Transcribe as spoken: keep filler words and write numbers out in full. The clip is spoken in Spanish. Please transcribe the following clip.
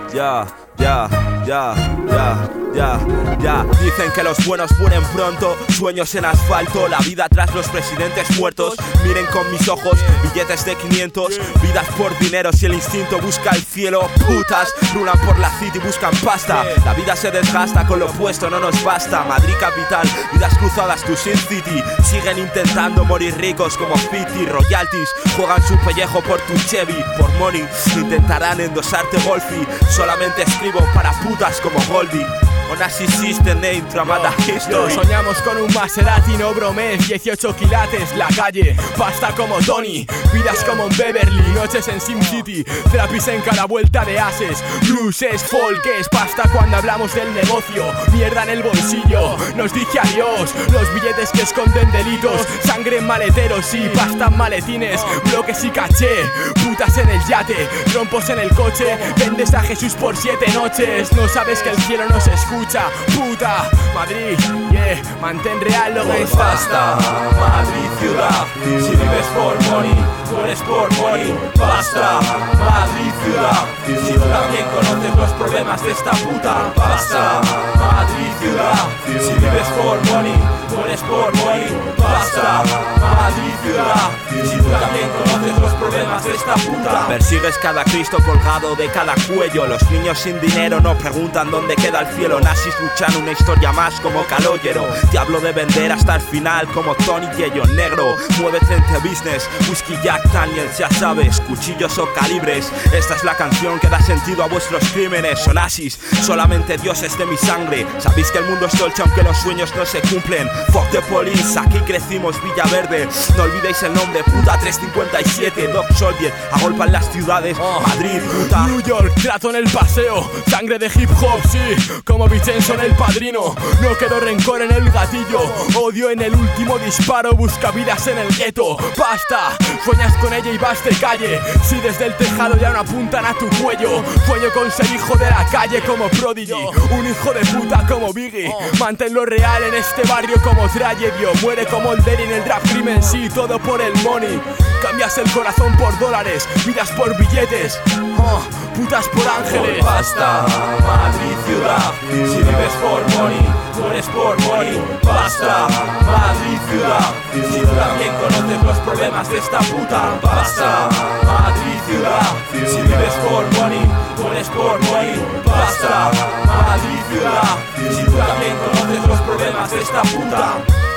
ya, ya, ya, ya, ya, ya. Dicen que los buenos mueren pronto, sueños en asfalto, la vida tras los presidentes muertos. Miren con mis ojos, billetes de quinientos, vidas por dinero. Si el instinto busca el cielo, putas rulan por la city y buscan pasta. La vida se desgasta, con lo opuesto no nos basta. Madrid capital, vidas cruzadas to Sin City. Siguen intentando morir ricos como Fiti. Royalties, juegan su pellejo por tu Chevy. Por money, intentarán endosarte golfi. Solamente escribo para putas como Goldie. Onassis System de Intramata History. Soñamos con un Maserati, no bromes. dieciocho quilates, la calle, pasta como Tony. Vidas como en Beverly, noches en Sim City. Trapis en cada vuelta de ases. Blues es folk, es pasta cuando hablamos del negocio. Mierda en el bolsillo, nos dice adiós. Los billetes que esconden delitos. Sangre en maleteros y pasta en maletines. Bloques y caché, putas en el yate. Trompos en el coche, vendes a Jesús por siete noches. No sabes que el cielo nos escucha. Puta, Madrid, yeah, mantén real lo que Por pasta, Madrid ciudad. Si vives por money, mueres por money. Basta, Madrid ciudad. Si tú también conoces los problemas de esta puta. Basta, Madrid ciudad. Si vives por money, mueres por money. Basta, Madrid ciudad. Si tú también conoces los problemas de esta puta. Persigues cada Cristo colgado de cada cuello. Los niños sin dinero no preguntan dónde queda el cielo. Nazis luchan una historia más como Calogero. Te hablo de vender hasta el final como Tony Yello Negro. Muévete entre business, whisky Jack Daniels, ya sabes, cuchillos o calibres. Esta es la canción que da sentido a vuestros crímenes. Onassis, solamente Dios es de mi sangre. Sabéis que el mundo es dolce aunque los sueños no se cumplen. Fuck the police, aquí crecimos Villaverde. No olvidéis el nombre, puta trescientos cincuenta y siete. Doc Soldier, agolpan las ciudades. Madrid, puta. New York, trato en el paseo. Sangre de hip hop, sí, como Vincenzo en El Padrino. No quedó rencor en el gatillo. Odio en el último disparo. Busca vidas en el gueto. Basta, sueñas con ella y vas de calle. Si desde el tejado ya no apuntan a tu cuello. Sueño con ser hijo de la calle como Prodigy. Un hijo de puta como Biggie. Manténlo real en este barrio como Tragedio. Muere como el Derry en el rap crimen. Sí, todo por el money. Cambias el corazón por dólares. Vidas por billetes. Oh, putas por ángeles. Por pasta, Madrid ciudad. Si vives por money, mueres por money. Basta, Madrid ciudad. Si tú también conoces los problemas de esta puta. Basta, Madrid ciudad. Si vives por money, mueres por money. Basta, Madrid ciudad. Si tú también conoces los problemas de esta puta.